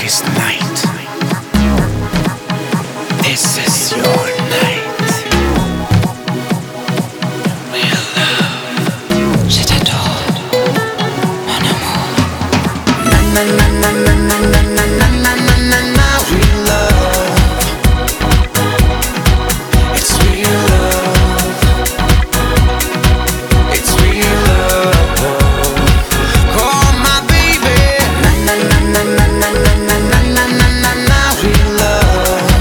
this night. This is your night. Real love. Je t'adore, mon amour. Na na na na na na na na na na na na. Real love. It's real love. It's real love. Call my baby. Na na na na na na na na na na na na. Real love.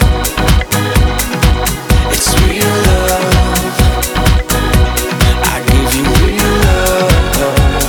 It's real love. I give you real love.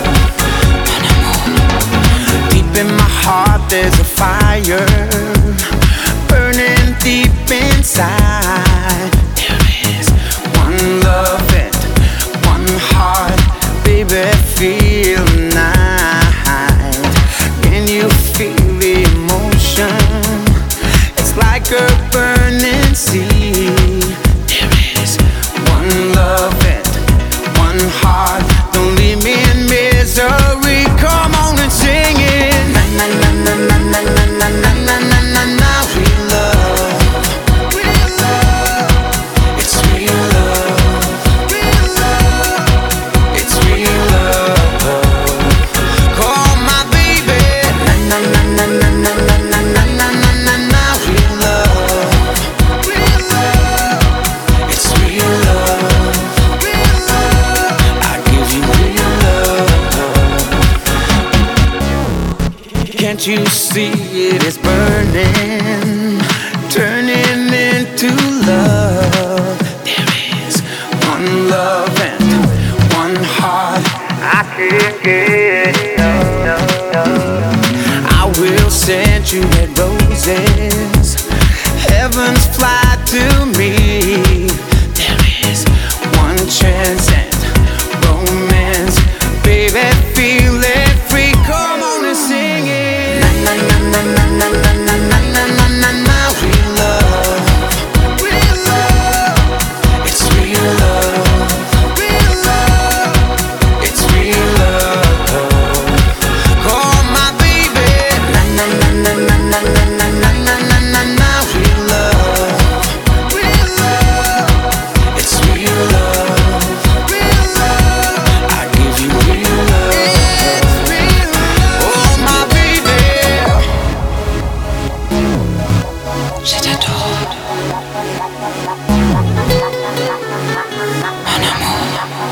Deep in my heart there's a fire burning deep inside. There is one love and one heart, baby, feel the night. Can you feel the emotion? It's like a burning sea. There is one love and one heart. Don't leave me in misery. Come on and sing it. Na na na na na na na na na na na na. Real love. Real love. It's real love. Real love. It's real love. Call my baby. Na na na na na na na na na na na na na. Real love. Real love. It's real love. Real love. I give you real love. Can't you see it is burning, turning into love? There is one love and one heart. I can't get enough. I will send you red roses. Heavens fly to me. There is one chance and romance. Baby, feel it free. Come on and sing it. Na na na na na na na na na na na na. Real love. Real love. It's real love. Real love. It's real love. Call my baby. Na na na na na na na na na na na na na. Real love. Real love. It's real love. Real love. I give you real love. It's real love. Oh my baby. Je t'adore, mon amour.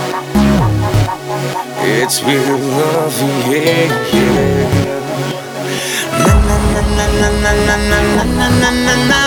It's real love, yeah, yeah. Na na na na na na na na na na na na.